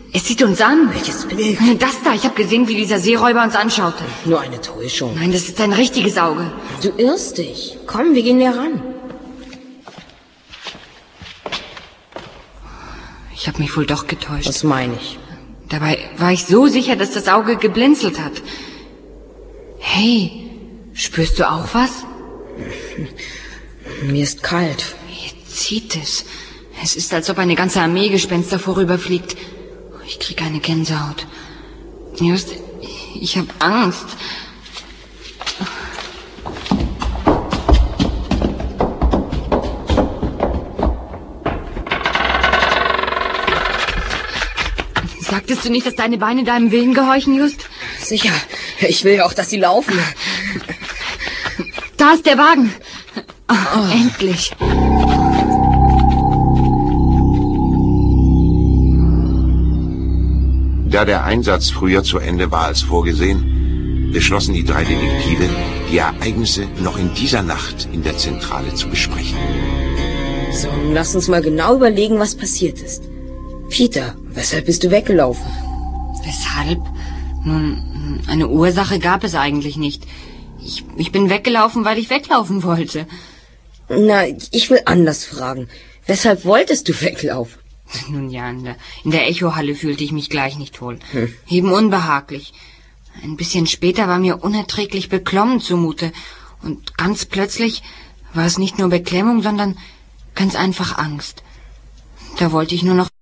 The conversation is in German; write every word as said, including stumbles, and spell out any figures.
Es sieht uns an. Welches Bild? Das da, ich habe gesehen, wie dieser Seeräuber uns anschaute. Nur eine Täuschung. Nein, das ist ein richtiges Auge. Du irrst dich. Komm, wir gehen näher ran. Ich habe mich wohl doch getäuscht. Was meine ich? Dabei war ich so sicher, dass das Auge geblinzelt hat. Hey, spürst du auch was? Mir ist kalt. Mir zieht es. Es ist, als ob eine ganze Armee Gespenster vorüberfliegt. Ich kriege eine Gänsehaut. Just, ich habe Angst. Sagtest du nicht, dass deine Beine deinem Willen gehorchen, Just? Sicher. Ich will ja auch, dass sie laufen. Da ist der Wagen. Oh, oh. Endlich. Da der Einsatz früher zu Ende war als vorgesehen, beschlossen die drei Detektive, die Ereignisse noch in dieser Nacht in der Zentrale zu besprechen. So, lass uns mal genau überlegen, was passiert ist. Peter, weshalb bist du weggelaufen? Weshalb? Nun, eine Ursache gab es eigentlich nicht. Ich, ich bin weggelaufen, weil ich weglaufen wollte. Na, ich will anders fragen. Weshalb wolltest du weglaufen? Nun ja, in der, in der Echohalle fühlte ich mich gleich nicht wohl. Hm. Eben unbehaglich. Ein bisschen später war mir unerträglich beklommen zumute. Und ganz plötzlich war es nicht nur Beklemmung, sondern ganz einfach Angst. Da wollte ich nur noch